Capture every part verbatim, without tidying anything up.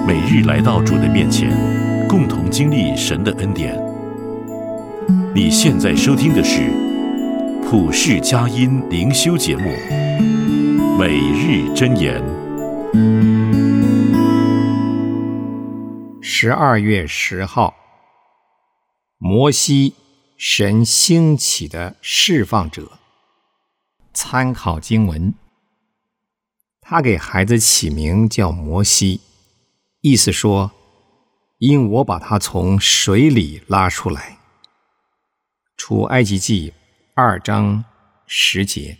每日来到主的面前，共同经历神的恩典。你现在收听的是普世佳音灵修节目《每日箴言》。 十二月十号，摩西，神兴起的释放者。参考经文，他给孩子起名叫摩西，意思说，因我把他从水里拉出来。出埃及记二章十节。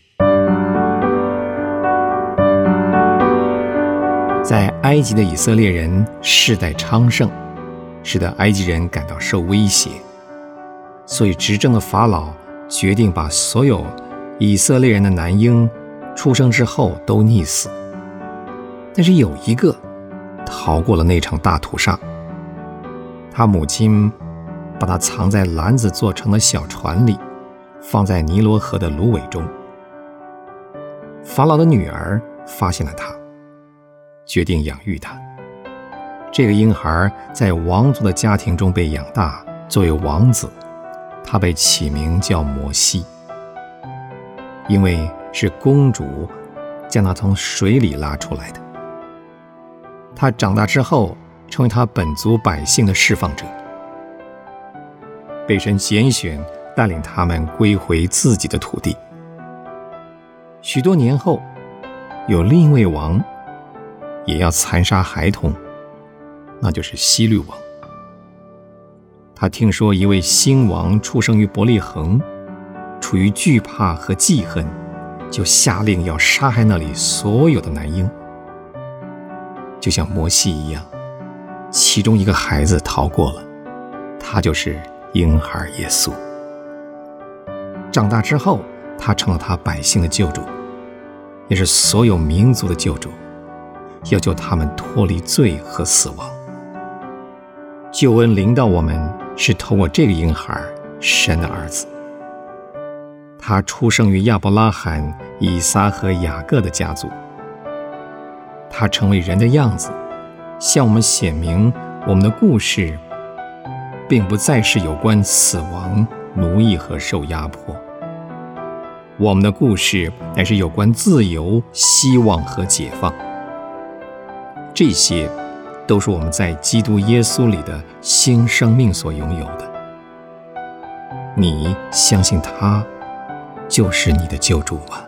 在埃及的以色列人世代昌盛，使得埃及人感到受威胁，所以执政的法老决定把所有以色列人的男婴出生之后都溺死。但是有一个逃过了那场大屠杀，他母亲把他藏在篮子做成的小船里，放在尼罗河的芦苇中。法老的女儿发现了他，决定养育他。这个婴孩在王族的家庭中被养大，作为王子，他被起名叫摩西，因为是公主将他从水里拉出来的。他长大之后，成为他本族百姓的释放者，被神拣选，带领他们归回自己的土地。许多年后，有另一位王也要残杀孩童，那就是希律王。他听说一位新王出生于伯利恒，处于惧怕和记恨，就下令要杀害那里所有的男婴。就像摩西一样，其中一个孩子逃过了，他就是婴孩耶稣。长大之后，他成了他百姓的救主，也是所有民族的救主，要救他们脱离罪和死亡。救恩临到我们，是透过这个婴孩，神的儿子。他出生于亚伯拉罕、以撒和雅各的家族。他成为人的样子，向我们显明我们的故事并不再是有关死亡、奴役和受压迫。我们的故事乃是有关自由、希望和解放。这些都是我们在基督耶稣里的新生命所拥有的。你相信他就是你的救主吗？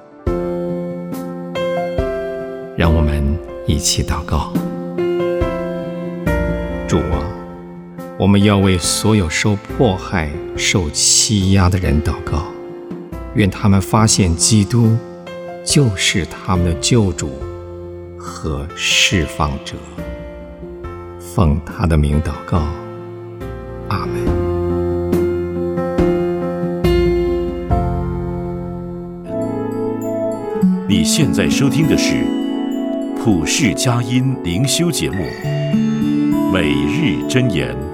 让我们一起祷告。主啊，我们要为所有受迫害、受欺压的人祷告，愿他们发现基督就是他们的救主和释放者。奉他的名祷告，阿们。 你现在收听的是普世佳音灵修节目《每日箴言》。